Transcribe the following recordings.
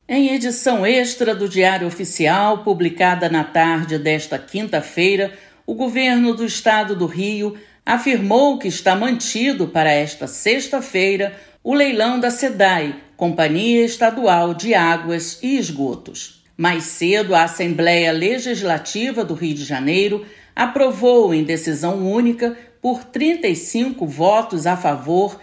Em edição extra do Diário Oficial, publicada na tarde desta quinta-feira, o governo do estado do Rio afirmou que está mantido para esta sexta-feira o leilão da SEDAI, Companhia Estadual de Águas e Esgotos. Mais cedo, a Assembleia Legislativa do Rio de Janeiro aprovou em decisão única, por 35 votos a favor,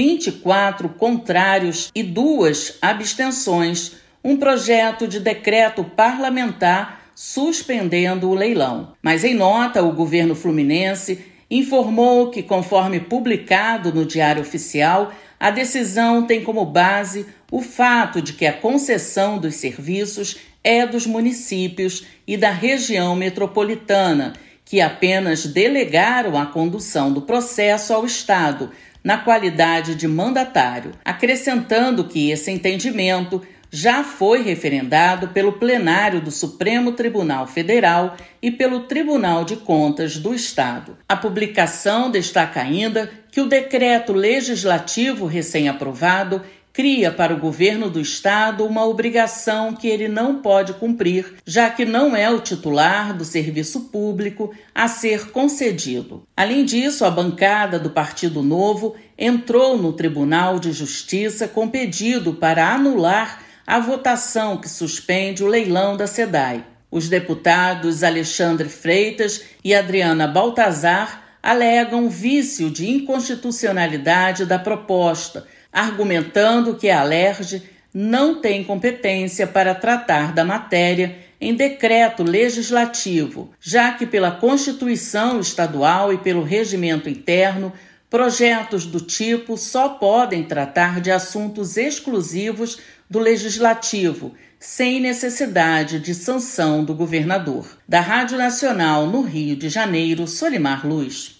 24 contrários e 2 abstenções, um projeto de decreto parlamentar suspendendo o leilão. Mas em nota, o governo fluminense informou que, conforme publicado no Diário Oficial, a decisão tem como base o fato de que a concessão dos serviços é dos municípios e da região metropolitana, que apenas delegaram a condução do processo ao Estado, na qualidade de mandatário, acrescentando que esse entendimento já foi referendado pelo plenário do Supremo Tribunal Federal e pelo Tribunal de Contas do Estado. A publicação destaca ainda que o decreto legislativo recém-aprovado cria para o governo do estado uma obrigação que ele não pode cumprir, já que não é o titular do serviço público a ser concedido. Além disso, a bancada do Partido Novo entrou no Tribunal de Justiça com pedido para anular a votação que suspende o leilão da SEDAI. Os deputados Alexandre Freitas e Adriana Baltazar alegam vício de inconstitucionalidade da proposta, argumentando que a Alerj não tem competência para tratar da matéria em decreto legislativo, já que pela Constituição Estadual e pelo regimento interno, projetos do tipo só podem tratar de assuntos exclusivos do Legislativo, sem necessidade de sanção do governador. Da Rádio Nacional no Rio de Janeiro, Solimar Luz.